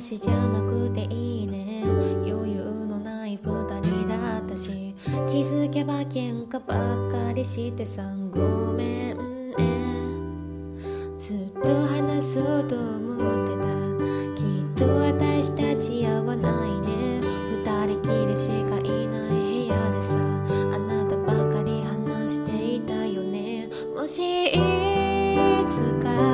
話じゃなくていいね、余裕のない二人だったし、気づけば喧嘩ばっかりしてさ、ごめんね。ずっと話そうと思ってた、きっと私たち合わないね。二人きりしかいない部屋でさ、あなたばかり話していたよね。もしいつか